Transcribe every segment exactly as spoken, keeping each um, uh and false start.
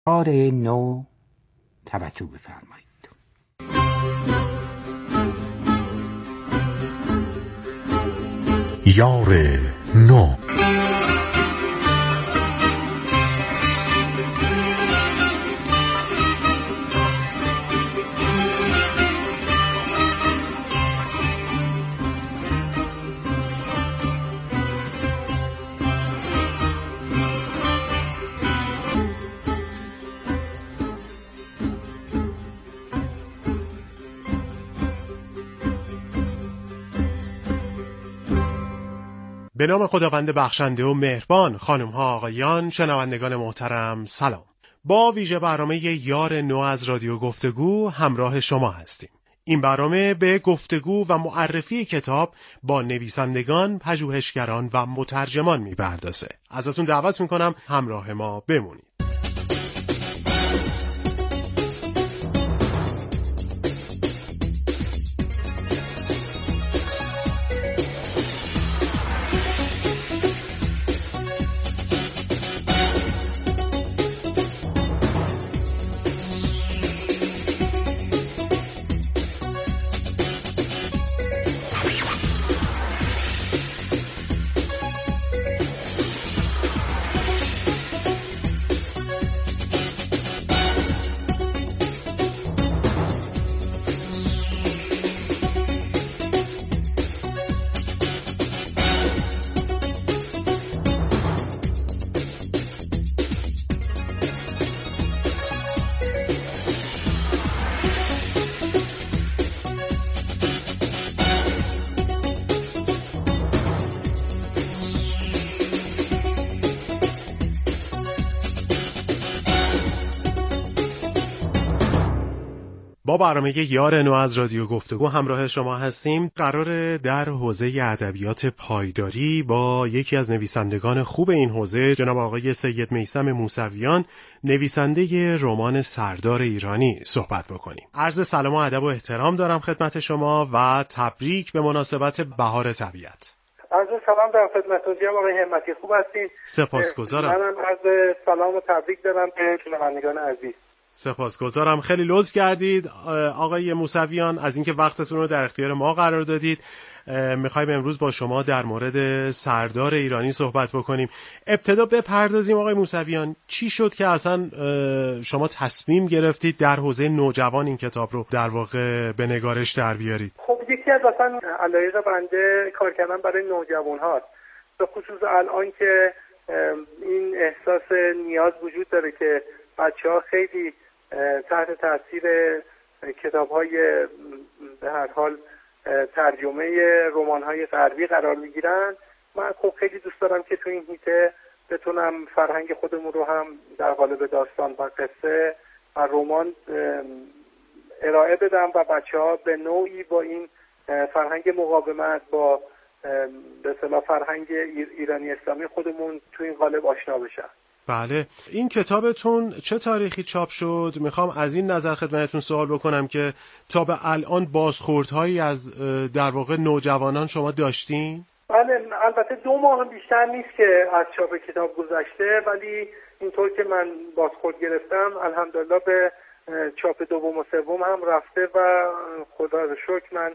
یار نو توجه بفرمایید. یار نو. به نام خداوند بخشنده و مهربان. خانم ها آقایان، شنوندگان محترم، سلام. با ویژه برنامه یار نو از رادیو گفتگو همراه شما هستیم. این برنامه به گفتگو و معرفی کتاب با نویسندگان، پژوهشگران و مترجمان میپردازه. ازتون دعوت میکنم همراه ما بمونید. با برنامه یار نو از رادیو گفتگو همراه شما هستیم. قراره در حوزه ادبیات پایداری با یکی از نویسندگان خوب این حوزه، جناب آقای سید میثم موسویان، نویسنده رمان سردار ایرانی، صحبت بکنیم. عرض سلام و ادب و احترام دارم خدمت شما و تبریک به مناسبت بهار طبیعت. عرض سلام دارم خدمتتون جناب آقای همتی، خوب هستین؟ سپاسگزارم. منم عرض سلام و تبریک دارم به شنوندگان عزیز. سپاسگزارم، خیلی لطف کردید آقای موسویان از اینکه وقتتون رو در اختیار ما قرار دادید. میخوایم امروز با شما در مورد سردار ایرانی صحبت بکنیم. ابتدا بپردازیم آقای موسویان، چی شد که اصلا شما تصمیم گرفتید در حوزه نوجوان این کتاب رو در واقع به نگارش در بیارید؟ خب یکی از اصلا علایق بنده کار کردن برای نوجوان هاست، به خصوص الان که این احساس نیاز وجود داره که بچه ها خیلی تحت تاثیر کتاب‌های به هر حال ترجمه رمان‌های غربی قرار می‌گیرن. من خب خیلی دوست دارم که تو این هیته بتونم فرهنگ خودمون رو هم در قالب داستان و قصه و رمان ارائه بدم و بچه‌ها به نوعی با این فرهنگ مقاومت، با به اصطلاح فرهنگ ایرانی اسلامی خودمون تو این قالب آشنا بشن. بله، این کتابتون چه تاریخی چاپ شد؟ میخوام از این نظر خدمتتون سوال بکنم که تا به الان بازخوردهایی از در واقع نوجوانان شما داشتین؟ بله، البته دو ماه بیشتر نیست که از چاپ کتاب گذشته، ولی اینطور که من بازخورد گرفتم الحمدلله به چاپ دوم و سوم هم رفته و خدا رو شکر من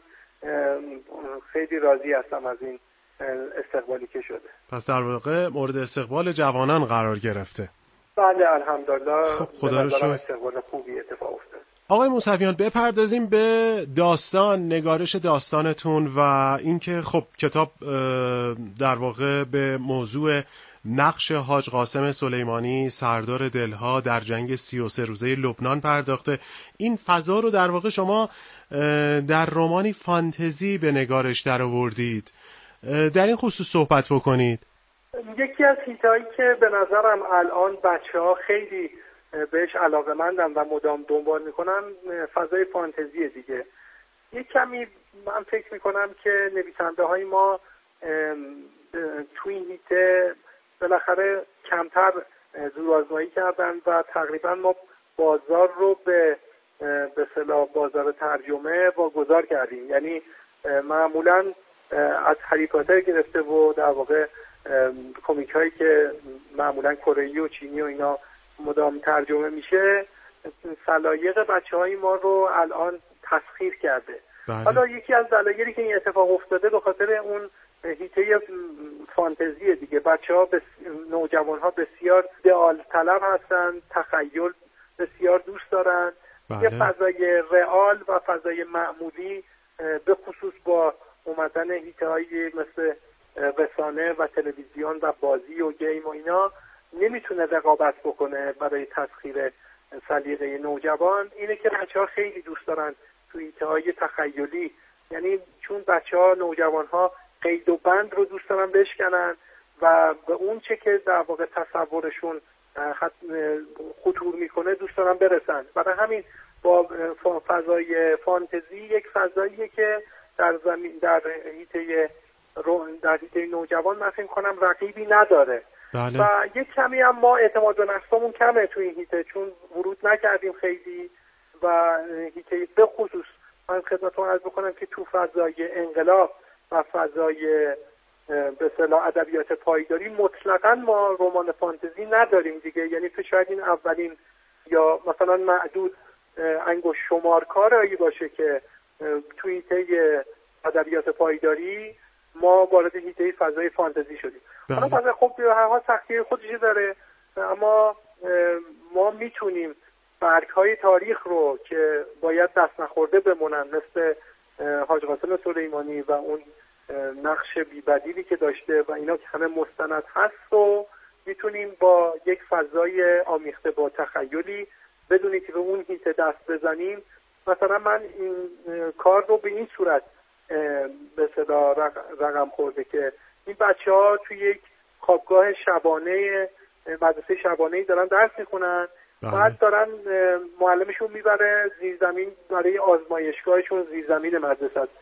خیلی راضی هستم از این استقبالی که شده. پس در واقع مورد استقبال جوانان قرار گرفته. بله الحمدلله. خب خدا رو شکر. استقبال خوبی اتفاق افتاد. آقای موسویان، بپردازیم به داستان، نگارش داستانتون و اینکه خب کتاب در واقع به موضوع نقش حاج قاسم سلیمانی سردار دلها در جنگ سی و سه روزه لبنان پرداخته. این فضا رو در واقع شما در رمانی فانتزی به نگارش در آوردید. در این خصوص صحبت بکنید. یکی از هیتایی که به نظرم الان بچه‌ها خیلی بهش علاقه‌مندن و مدام دنبال میکنن فضای فانتزیه دیگه. یک کمی من فکر میکنم که نویسنده های ما تو این هیته بالاخره کمتر زورآزمایی کردن و تقریبا ما بازار رو به به اصطلاح بازار ترجمه واگذار کردیم. یعنی معمولا از هری پاتر گرفته و در واقع کمیک هایی که معمولا کره‌ای و چینی و اینا مدام ترجمه میشه سلایق بچه‌های ما رو الان تسخیر کرده. بله. حالا یکی از دلایلی که این اتفاق افتاده به خاطر اون هیته فانتزی دیگه. بچه‌ها بس... نوجوان‌ها بسیار ایدئال طلب هستن، تخیل بسیار دوست دارن. بله. یه فضای رئال و فضای معمولی به خصوص با اومدن هیته‌هایی مثل رسانه و تلویزیون و بازی و گیم و اینا نمیتونه رقابت بکنه برای تسخیر سلیقه نوجوان. اینه که بچه‌ها خیلی دوست دارن تو هیته‌های تخیلی، یعنی چون بچه‌ها نوجوان‌ها قید و بند رو دوست دارن بشکنن و به اون چه که در واقع تصورشون خطور میکنه دوست دارن برسن. برای همین با فضای فانتزی یک فضاییه که در زمین در هیته در هیته نوجوان من فکر کنم رقیبی نداره. بله. و یک کمی هم ما اعتماد به نفسمون کمه تو این هیته چون ورود نکردیم خیلی و هیته به خصوص من خدمتتون عرض بکنم که تو فضای انقلاب و فضای به اصطلاح ادبیات پایداری مطلقاً ما رمان فانتزی نداریم دیگه. یعنی تو شاید این اولین یا مثلا معدود انگشت شمار کارایی باشه که تو هیته ادبیات پایداری ما وارد هیته فضای فانتزی شدیم. حالا فضای خب هر حال سختی خودش داره، اما ما میتونیم برگ‌های تاریخ رو که باید دست نخورده بمونن مثل حاج قاسم سلیمانی و اون نقش بی‌بدیلی که داشته و اینا که همه مستند هست و میتونیم با یک فضای آمیخته با تخیلی بدونی که به اون هیته دست بزنیم. مثلا من این کار رو به این صورت به صدا رقم خورده که این بچه ها توی یک خوابگاه شبانه مدرسه شبانه‌ای دارن درس میخونن، بعد دارن معلمشون میبره زیرزمین برای آزمایشگاهشون زیرزمین مدرسه است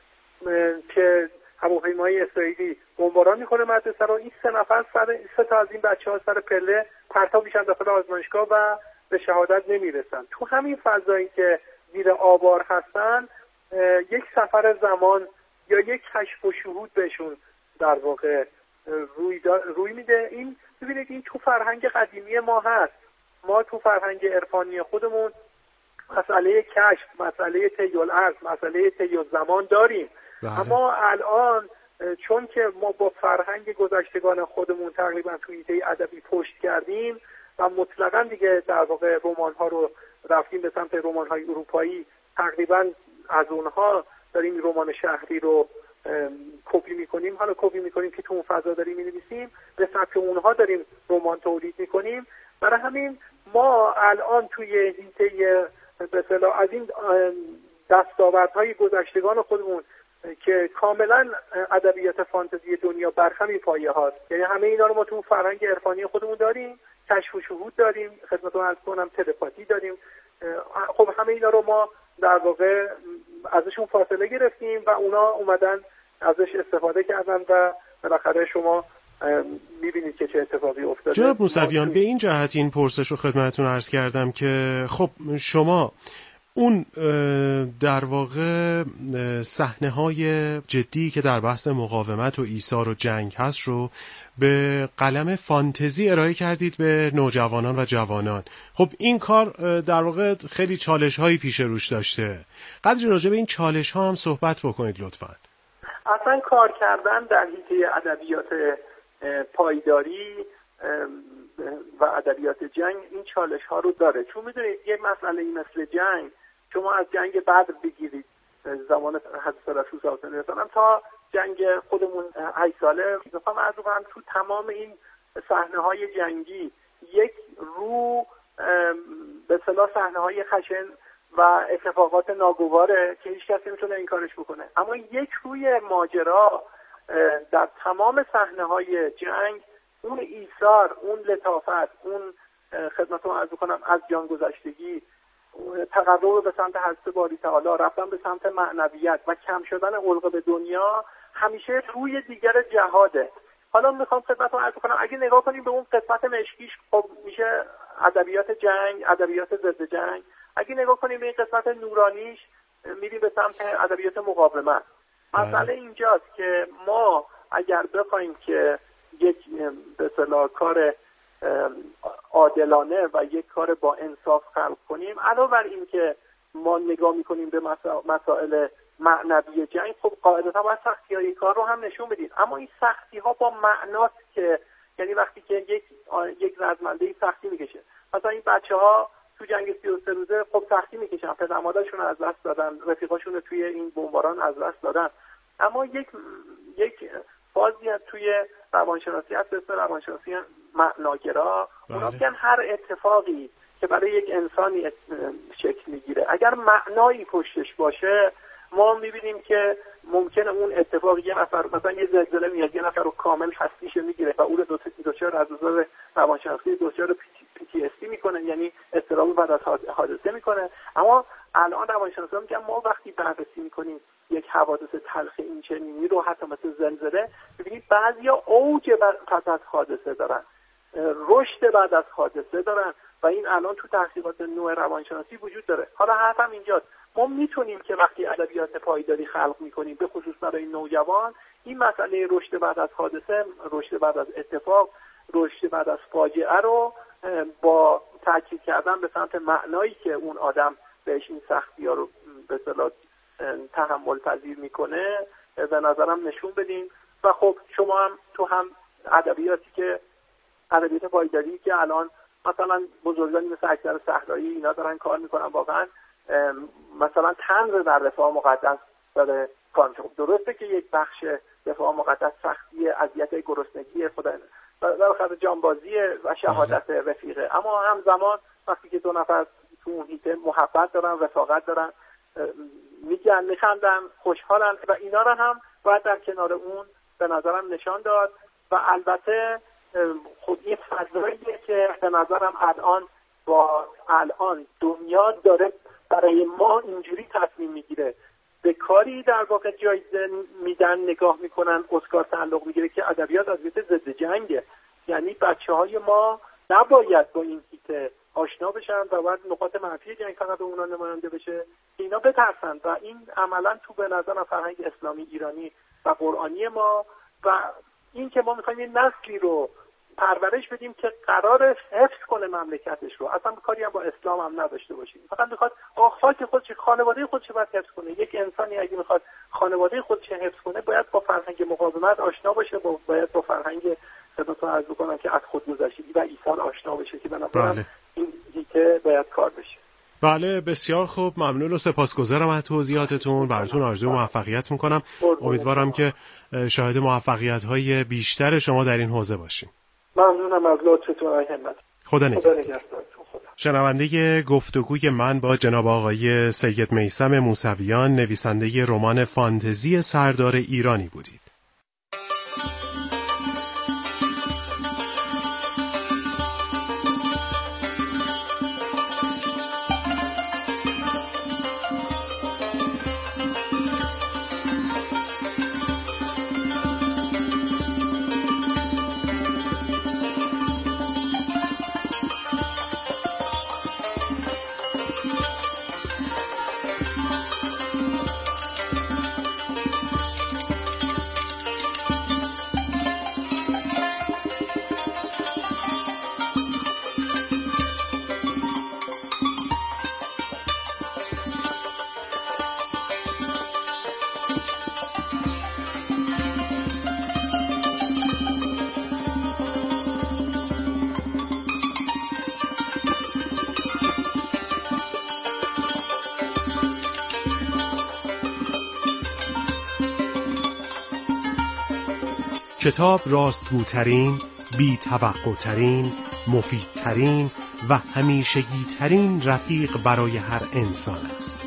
که هواپیمای اسرائیلی بمباران میکنه مدرسه رو. این سه نفر سر سه تا از این بچه‌ها سر پله پرتاب میشن داخل آزمایشگاه و به شهادت نمیرسن. تو همین فضایی که زیر آوار هستن یک سفر زمان یا یک کشف و شهود بهشون در واقع روی, روی میده. این ببینید این تو فرهنگ قدیمی ما هست. ما تو فرهنگ عرفانی خودمون مسئله کشف، مسئله طی الارض، مسئله طی الزمان داریم. بله. اما الان چون که ما با فرهنگ گذشتگان خودمون تقریبا توی ایده ادبی پشت کردیم و مطلقاً دیگه در واقع رمان‌ها رو رفتیم به سمت رمان‌های اروپایی، تقریبا از اونها داریم رمان شهری رو کپی میکنیم. حالا کپی میکنیم که تو اون فضا داریم مینویسیم، به سبک اونها داریم رمان تولید میکنیم. برای همین ما الان توی هیته به اصطلاح از این دستاوردهای گذشتگان خودمون که کاملا ادبیات فانتزی دنیا بر همین پایه هاست، یعنی همه اینا رو ما تو فرهنگ عرفانی خودمون داریم، کشف و شهود داریم، خدمتتون عرض کنم تلپاتی داریم. خب همه اینا رو ما در واقع ازشون فاصله گرفتیم و اونا اومدن ازش استفاده کردن و بالاخره شما میبینید که چه اتفاقی افتاده. جناب موسویان به این جهت این پرسش رو خدمتتون عرض کردم که خب شما اون در واقع صحنه‌های جدی که در بحث مقاومت و ایثار و جنگ هست رو به قلم فانتزی ارائه کردید به نوجوانان و جوانان. خب این کار در واقع خیلی چالش‌هایی پیش روش داشته. قدری راجع به این چالش‌ها هم صحبت بکنید لطفاً. اصلا کار کردن در حیطه ادبیات پایداری و ادبیات جنگ این چالش‌ها رو داره. چون می‌دونید یه مسئله مثل جنگ، شما از جنگ بدر بگیرید زمان حضرت رسول صلی الله علیه و آله تا جنگ خودمون هشت ساله، میخوام عرض کنم تو تمام این صحنه‌های جنگی یک رو به اصطلاح صحنه‌های خشن و اتفاقات ناگواره که هیچ کسی نمیتونه این کارش بکنه، اما یک روی ماجرا در تمام صحنه‌های جنگ اون ایثار، اون لطافت، اون خدمتتون عرض کنم از جان گذشتگی، تقرب به سمت حضرت باری تعالی، رفتن به سمت معنویت و کم شدن علق به دنیا همیشه روی دیگر جهاده. حالا میخوام خدمتتون عرض کنم اگه نگاه کنیم به اون قسمت مشکیش، خب میشه ادبیات جنگ، ادبیات ضد جنگ. اگه نگاه کنیم به این قسمت نورانیش، میریم به سمت ادبیات مقاومت. مسئله اینجاست که ما اگر بخوایم که یک به اصطلاح کار عادلانه و یک کار با انصاف خلق کنیم، علاوه بر این که ما نگاه میکنیم به مسائل معنوی جنگ، خب قاعدتا باید سختی های کار رو هم نشون بدیم. اما این سختی ها با معناست که یعنی وقتی که یک یک رزمنده سختی میکشه، مثلا این بچه ها تو جنگ سی و سه روزه خب سختی میکشن، پدر مادرشون از دست دادن، رفیقاشون رو توی این بمباران از دست دادن. اما یک یک فازی توی روانشناسی هست به اسم روانشناسی معناگرا. اونا میگن هر اتفاقی که برای یک انسانی شکل میگیره اگر معنایی پشتش باشه، ما میبینیم که ممکنه اون اتفاق یه نفر مثلا یه زلزله میاد، یه نفر رو کامل هستیش میگیره و اون رو دچار از نظر روانشناختی دچار پی تی اس دی میکنه، یعنی اضطراب بعد از حادثه میکنه. اما الان روانشناسا میگن ما وقتی بررسی میکنیم یک حوادث تلخ این چنینی رو، حتی مثل زلزله، میبینید بعضیا اوج پس از حادثه دارن، رشد بعد از حادثه دارن و این الان تو تحقیقات نوع روانشناسی وجود داره. حالا حرفم اینجاست، ما میتونیم که وقتی ادبیات پایداری خلق میکنیم به خصوص برای نوجوان، این مسئله رشد بعد از حادثه، رشد بعد از اتفاق، رشد بعد از فاجعه رو با تاکید کردن به سمت معنایی که اون آدم بهش این سختی ها رو به اصطلاح تحمل پذیر میکنه به نظرم نشون بدیم. و خب شما هم تو هم ادبیاتی که ادبیات پایداری که الان مثلا بزرگانی مثل اکبر صحرایی اینا دارن کار میکنن، واقعا مثلا طنز در رفاه مقدس داره کار میشه. درسته که یک بخش رفاه مقدس سختی اذیت گرسنگی خدا در خاطر جانبازی و شهادت رفیقه، اما همزمان وقتی که دو نفر تو اون هیته محبت دارن، رفاقت دارن، میگن، میخندن، خوشحالن و اینا رو هم باید در کنار اون به نظرم نشان داد. و البته خب این فضاییه که به نظرم الان با الان دنیا داره برای ما اینجوری تصمیم میگیره، به کاری در واقع جایزه میدن، نگاه میکنن، اسکار تعلق میگیره که ادبیات ادبیات ضد جنگه. یعنی بچه های ما نباید با این هیته آشنا بشن و باید نقاط منفی جنگ فقط به اونا نماینده بشه که اینا بترسن. و این عملا تو به نظر فرهنگ اسلامی ایرانی و قرآنی ما و این که ما میخوایم این نسلی رو پرورش بدیم که قرار حفظ کنه مملکتش رو، اصلا کاری هم با اسلام هم نداشته باشیم، فقط میخواد خاک خودش، خانواده خودش باید حفظ کنه. یک انسانی اگه میخواد خانواده خودش حفظ کنه باید با فرهنگ مقاومت آشنا باشه، باید با فرهنگ خدمتتون عرض بکنم که از خودگذشتگی و ایثار آشنا بشه که به نظرم این دیگه باید کار بشه. بله بسیار خوب، ممنون و سپاسگزارم از توضیحاتتون. براتون آرزوی موفقیت میکنم. امیدوارم که شاهد موفقیت‌های بیشتر شما در این حوزه باشیم. ممنونم از لطفتون و همت. خدا نگهدارتون. شنونده گفتگوی من با جناب آقای سید میثم موسویان، نویسنده رمان فانتزی سردار ایرانی بودید. کتاب راستگوترین، بی توقع‌ترین، مفیدترین و همیشگی‌ترین رفیق برای هر انسان است.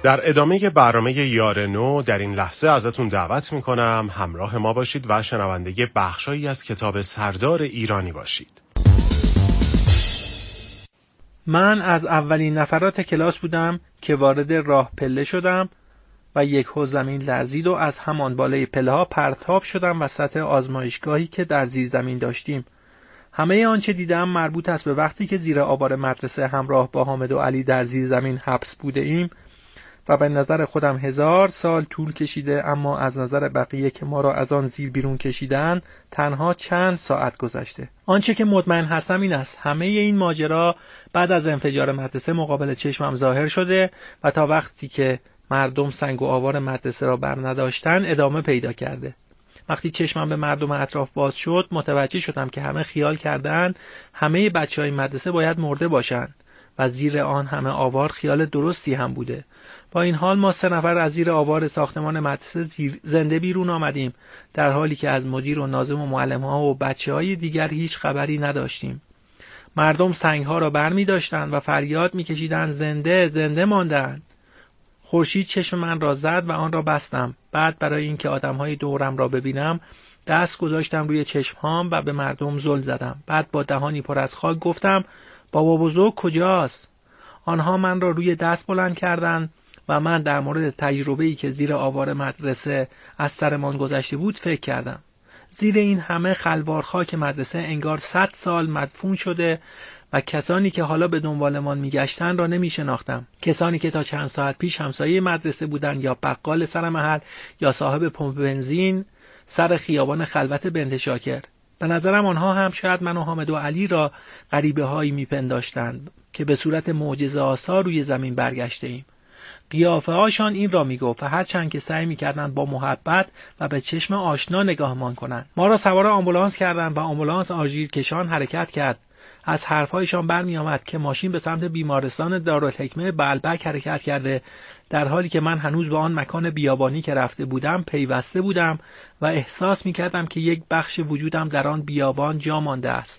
در ادامه برنامه یار نو در این لحظه ازتون دعوت میکنم همراه ما باشید و شنونده بخشایی از کتاب سردار ایرانی باشید. من از اولین نفرات کلاس بودم که وارد راه پله شدم و یک هو زمین لرزید و از همان بالای پله ها پرتاب شدم وسط آزمایشگاهی که در زیر زمین داشتیم. همه آنچه دیدم مربوط است به وقتی که زیر آوار مدرسه همراه با حامد و علی در زیر زمین حبس بوده ایم و به نظر خودم هزار سال طول کشیده، اما از نظر بقیه که ما را از آن زیر بیرون کشیدن تنها چند ساعت گذشته. آنچه که مطمئن هستم این است همه این ماجرا بعد از انفجار مدرسه مقابل چشمم ظاهر شده و تا وقتی که مردم سنگ و آوار مدرسه را بر نداشتن ادامه پیدا کرده. وقتی چشمم به مردم اطراف باز شد متوجه شدم که همه خیال کردند همه بچه‌های مدرسه باید مرده باشند و زیر آن همه آوار خیال درستی هم بوده. با این حال ما سه نفر از زیر آوار ساختمان مدرسه زنده بیرون آمدیم، در حالی که از مدیر و ناظم و معلم‌ها و بچه‌های دیگر هیچ خبری نداشتیم. مردم سنگ‌ها را برمی داشتند و فریاد می‌کشیدند زنده زنده ماندند. خورشید چشم من را زد و آن را بستم. بعد برای اینکه آدم‌های دورم را ببینم دست گذاشتم روی چشم‌هام و به مردم زل زدم. بعد با دهانی پر از خاک گفتم بابا بزرگ کجاست؟ آنها من را روی دست بلند کردند و من در مورد تجربه‌ای که زیر آوار مدرسه از سرمان گذشته بود فکر کردم. زیر این همه خلوار خاک مدرسه انگار صد سال مدفون شده و کسانی که حالا به دنبالمان میگشتن را نمیشناختم. کسانی که تا چند ساعت پیش همسایه مدرسه بودند یا بقال سر محل یا صاحب پمپ بنزین سر خیابان خلوت بنت شاکر. به نظرم آنها هم شاید من و حامد و علی را غریبه هایی میپنداشتند که به صورت معجزه آسا روی زمین برگشته ایم. قیافه هاشان این را میگفت و هرچند که سعی میکردند با محبت و به چشم آشنا نگاهمان کنند. ما را سوار آمبولانس کردند و آمبولانس آژیر کشان حرکت کرد. از حرفهایشان برمی آمد که ماشین به سمت بیمارستان دارالحکمه بلبک حرکت کرده، در حالی که من هنوز به آن مکان بیابانی که رفته بودم پیوسته بودم و احساس می کردم که یک بخش وجودم در آن بیابان جا مانده است.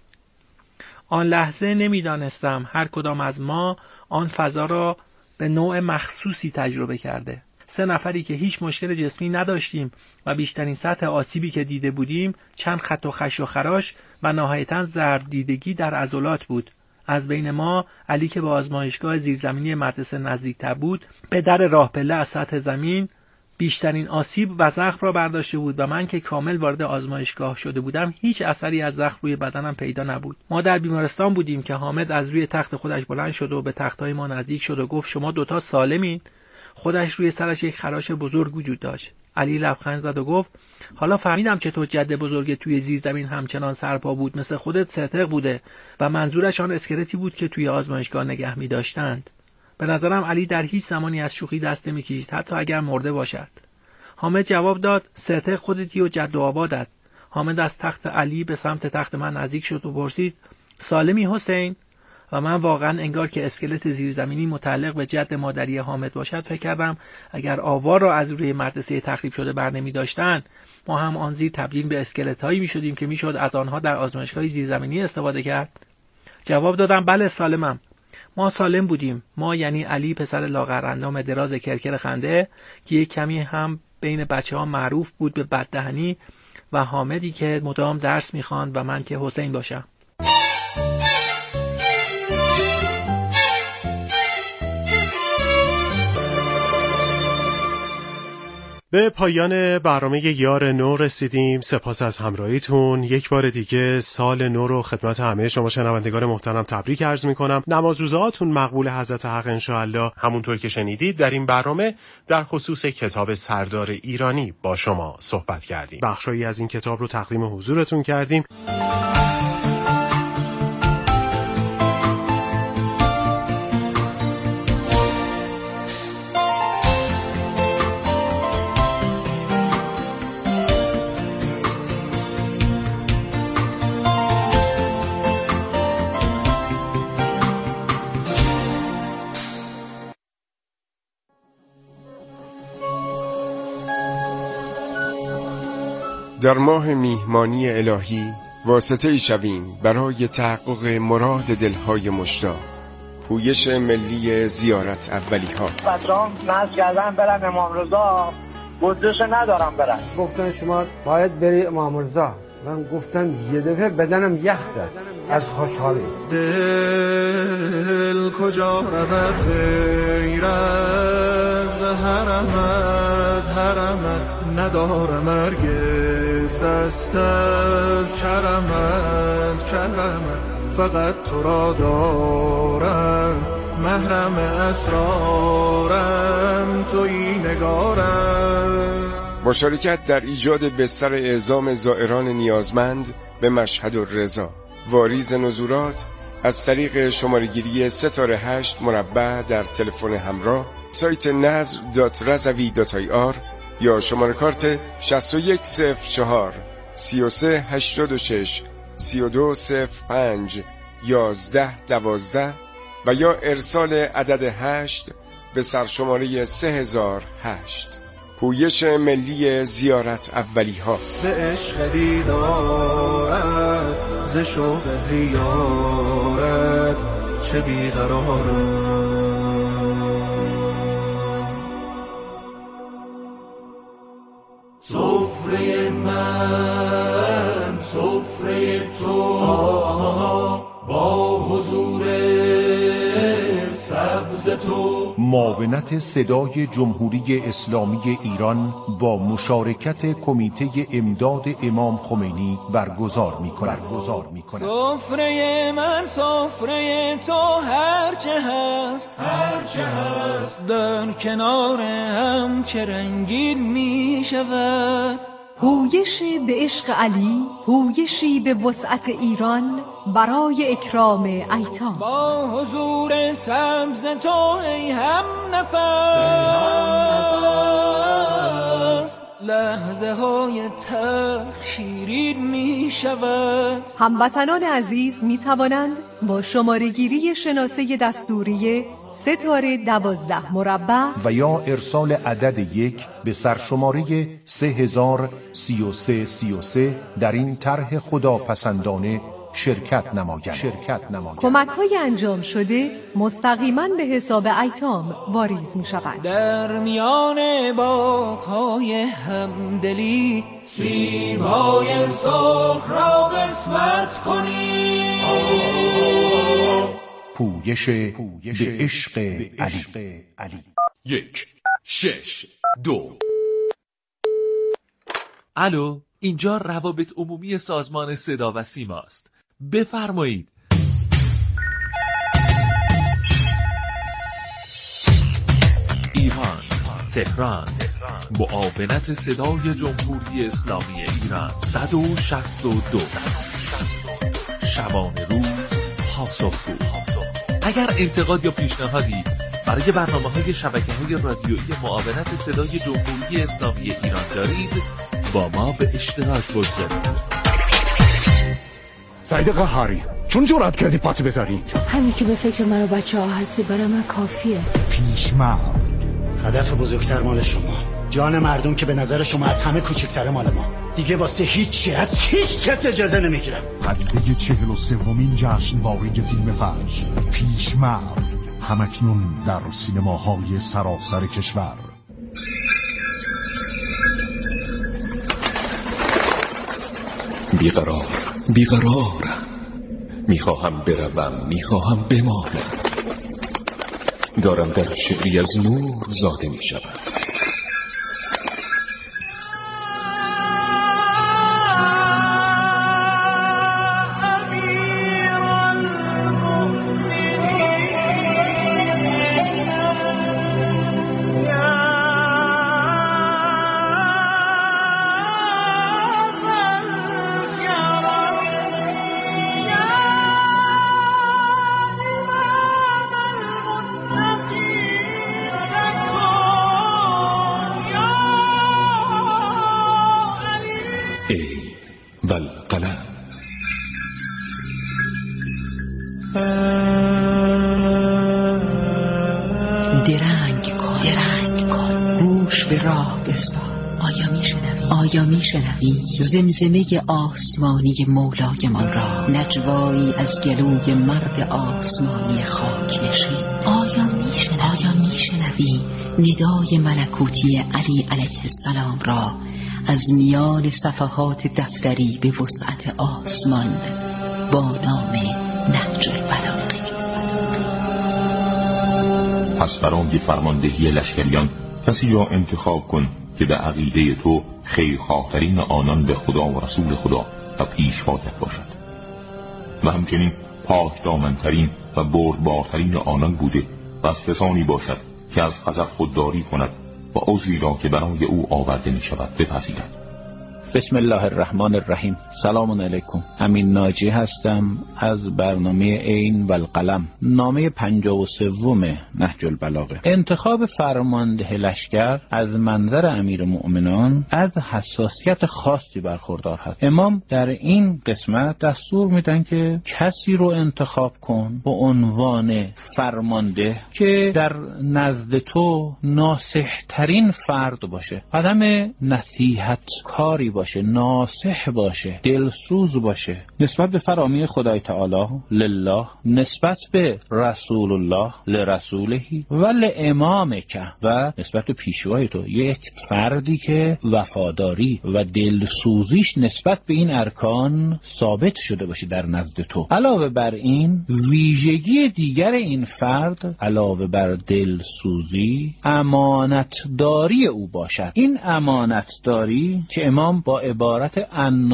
آن لحظه نمی دانستم هر کدام از ما آن فضا را به نوع مخصوصی تجربه کرده. سه نفری که هیچ مشکل جسمی نداشتیم و بیشترین سطح آسیبی که دیده بودیم چند خط و خش و خراش و نهایتاً ضرب دیدگی در عضلات بود. از بین ما علی که به آزمایشگاه زیرزمینی مدرسه نزدیکتر بود به در راه پله از سطح زمین بیشترین آسیب و زخم را برداشته بود و من که کامل وارد آزمایشگاه شده بودم هیچ اثری از زخم روی بدنم پیدا نبود. ما در بیمارستان بودیم که حامد از روی تخت خودش بلند شد و به تخت‌های ما نزدیک شد و گفت شما دوتا سالمین؟ خودش روی سرش یک خراش بزرگ وجود داشت. علی لبخند زد و گفت حالا فهمیدم چطور جد بزرگ توی زیر زمین همچنان سرپا بود، مثل خودت سرتق بوده و منظورش آن اسکلتی بود که توی آزمایشگاه نگه می داشتند. به نظرم علی در هیچ زمانی از شوخی دست نمی کشید، حتی اگر مرده باشد. حامد جواب داد سرتق خودتی و جد و آبادت. حامد از تخت علی به سمت تخت من نزدیک شد و پرسید سالمی حسین؟ و من واقعا انگار که اسکلت زیرزمینی متعلق به جد مادری حامد باشد فکر کردم اگر آوار را از روی مدرسه تخریب شده بر نمی داشتن ما هم آن زیر تبدیل به اسکلت هایی می شدیم که می شد از آنها در آزمایشگاه زیرزمینی استفاده کرد. جواب دادم بله سالمم. ما سالم بودیم. ما یعنی علی پسر لاغر اندام دراز کرکر خنده که یک کمی هم بین بچه ها معروف بود به بددهنی و حامدی که مدام درس می خواند و من که حسین باشم. به پایان برنامه یار نو رسیدیم. سپاس از همراهیتون. یک بار دیگه سال نو رو خدمت همه شما شنوندگان محترم تبریک عرض میکنم. نماز روزهاتون مقبول حضرت حق انشاءالله. همونطور که شنیدید در این برنامه در خصوص کتاب سردار ایرانی با شما صحبت کردیم. بخشایی از این کتاب رو تقدیم حضورتون کردیم. در ماه میهمانی الهی واسطه‌ای شویم برای تحقق مراد دلهای مشتاق. پویش ملی زیارت اولی ها. بچه‌ها ناز کردن برن امام رضا، بودجه‌شو ندارم برن. گفتن شما باید بری امام رضا. من گفتم یه دفعه بدنم یخ زد از خوشحالی. دل کجا رود غیر از حرمت، حرمت ندارم هرگز دست از کرمت، کرمت فقط تو را دارم، محرم اسرارم تویی نگارم. مشارکت در ایجاد بستر اعزام زائران نیازمند به مشهد الرضا. واریز نزولات از طریق شماره‌گیری ستاره هشت مربع در تلفن همراه، سایت نذر دات رضوی دات آی آر یا شماره کارت شصت و یک صفر چهار سی و سه هشتاد و شش سی و دو صفر پنج یازده دوازده و یا ارسال عدد هشت به سرشماره سه هزار و هشت. پویش ملی زیارت اولی ها. به عشق دیدارت ز شوق زیارت چه بیقرارم. سفره من سفره تو با حضور سبز تو. معاونت صدای جمهوری اسلامی ایران با مشارکت کمیته امداد امام خمینی برگزار می‌کند. برگزار می‌کند. سفره من سفره تو هرچه هست، هرچه هست در کنار هم چه رنگین می‌شود. پویشی به عشق علی، پویشی به وسعت ایران برای اکرام ایتام. با حضور سبز تو ای هم نفس، لحظه های تلخ شیرین می شود. هموطنان عزیز می توانند با شماره گیری شناسه دستوری ستاره دوازده مربع و یا ارسال عدد یک به سرشماره سه هزار سی و سه سی و سه در این طرح خداپسندانه شرکت نمایند. شرکت نمایند. کمک‌های انجام شده مستقیما به حساب ایتام واریز می‌شوند. در میان باغ‌های همدلی سیب‌های سرخ را قسمت کنی. پویش به عشق علی. علی. یک شش دو. الو، اینجا روابط عمومی سازمان صدا و سیما است. بفرمایید. ایران، تهران، معاونت صدای جمهوری اسلامی ایران صد و شصت و دو. شبانه روز پاسخگو. اگر انتقاد یا پیشنهادی برای برنامه‌های شبکه‌های رادیویی معاونت صدای جمهوری اسلامی ایران دارید، با ما به اشتراک بگذارید. سعید قهاری، چون جرأت کردی پاتو بذاری؟ همین که به فکر من و بچه ها هستی برای من کافیه. پیشمرد، هدف بزرگتر مال شما، جان مردم که به نظر شما از همه کوچکتره مال ما. دیگه واسه هیچی از هیچ کس اجازه نمیگیرم. هفته چهل و سومین جشنواره فیلم فجر پیشمرد همکنون در سینماهای سراسر کشور. بیقرار بیقرارم، میخواهم بروم، میخواهم بمانم، دارم در شعری از نور زاده میشوم. درنگ کن درنگ کن گوش به راه بسپار. آیا میشنوی؟ آیا میشنوی زمزمه آسمانی مولایمان را، نجوایی از گلوی مرد آسمانی خاک نشین؟ آیا میشنوی؟ آیا میشنوی ندای ملکوتی علی علیه السلام را از میان صفحات دفتری به وسعت آسمان با نام نهج البلاغه؟ پس برای فرماندهی لشکریان کسی را انتخاب کن که به عقیده تو خیرخواه‌ترین آنان به خدا و رسول خدا و پیشواتت باشد و همچنین پاک دامن‌ترین و بردبارترین آنان بوده و از کسانی باشد که از غضب خودداری کند و عذری را که برای او آورده می شود بپذیرد. بسم الله الرحمن الرحیم. سلام علیکم. امین ناجی هستم از برنامه عین و القلم، نامه پنجاه و سوم نهج البلاغه. انتخاب فرمانده لشکر از منظر امیر مؤمنان از حساسیت خاصی برخوردار هست. امام در این قسمت دستور میدن که کسی رو انتخاب کن به عنوان فرمانده که در نزد تو ناصح ترین فرد باشه، آدم نصیحت کاری باشه، ناصح باشه، دلسوز باشه نسبت به فرامی خدای تعالی لله، نسبت به رسول الله لرسوله و لامامک و نسبت به پیشوای تو. یک فردی که وفاداری و دلسوزیش نسبت به این ارکان ثابت شده باشه در نزد تو. علاوه بر این ویژگی دیگر این فرد علاوه بر دلسوزی امانتداری او باشد. این امانتداری که امام با عبارت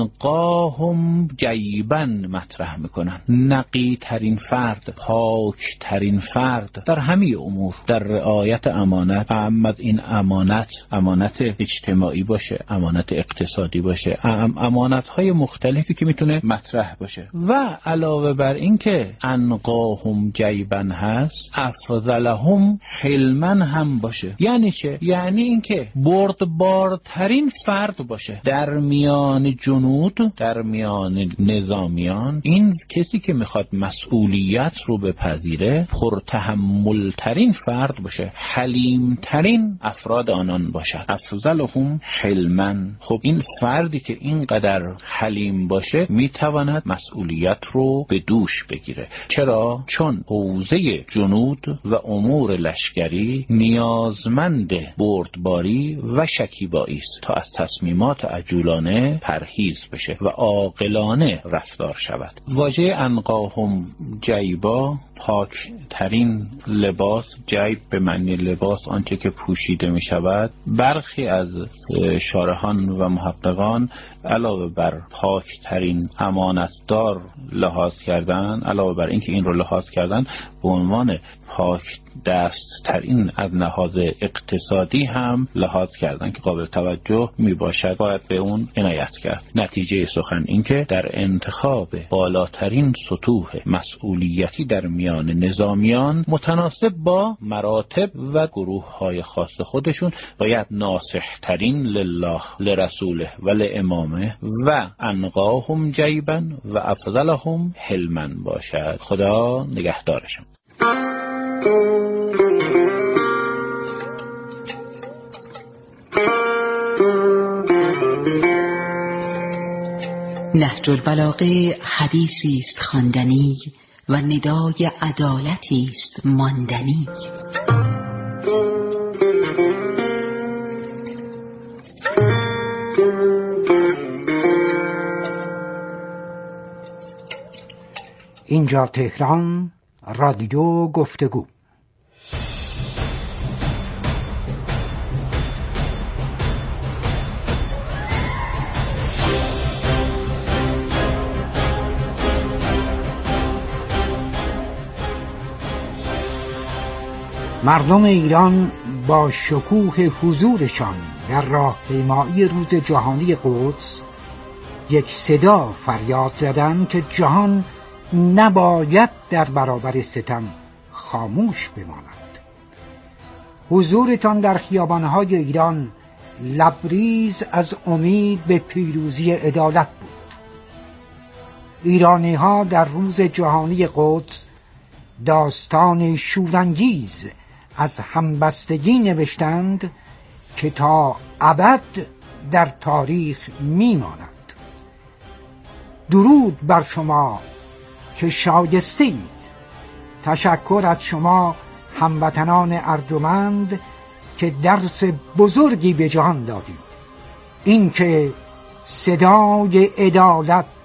انقاهم جیبن مطرح میکنن، نقی ترین فرد، پاک ترین فرد در همه امور، در رعایت امانت. اما این امانت امانت اجتماعی باشه، امانت اقتصادی باشه، ام امانت های مختلفی که میتونه مطرح باشه. و علاوه بر این که انقاهم جیبن هست، افضلهم حلمن هم باشه. یعنی چه؟ یعنی این که بردبارترین فرد باشه در میان جنود، در میان نظامیان. این کسی که میخواد مسئولیت رو بپذیره پرتحمل ترین فرد باشه، حلیم ترین افراد آنان باشه. افضلهم حلمن. خب این فردی که اینقدر حلیم باشه میتواند مسئولیت رو به دوش بگیره. چرا؟ چون حوزه جنود و امور لشکری نیازمند بردباری و شکیبایی است تا از تصمیمات عجولانه پرهیز بشه و عاقلانه رفتار شود. واژه انقاهم جیبا، پاک ترین لباس، جیب به معنی لباس آنچه که پوشیده می شود. برخی از شارحان و محققان علاوه بر پاک ترین امانتدار لحاظ کردن، علاوه بر اینکه این رو لحاظ کردن، به عنوان پاک دست ترین از لحاظ اقتصادی هم لحاظ کردن که قابل توجه می باشد، باید به اون عنایت کرد. نتیجه سخن این که در انتخاب بالاترین سطوح مسئولیتی در میان نظامیان متناسب با مراتب و گروه های خاص خودشون باید ناصح ترین لله لرسوله و لامامه و انقاهم جیبن و افضلهم حلمن باشد. خدا نگهدارشون. نهج البلاغه حدیثی است خواندنی و ندای عدالتی است ماندنی. اینجا تهران، رادیو گفتگو. مردم ایران با شکوه حضورشان در راهپیمایی روز جهانی قدس یک صدا فریاد زدند که جهان نباید در برابر ستم خاموش بماند. حضورتان در خیابانهای ایران لبریز از امید به پیروزی عدالت بود. ایرانی‌ها در روز جهانی قدس داستان شورانگیز از همبستگی نوشتند که تا ابد در تاریخ میماند. درود بر شما که شایسته اید. تشکر از شما هموطنان ارجمند که درس بزرگی به جهان دادید. این که صدای عدالت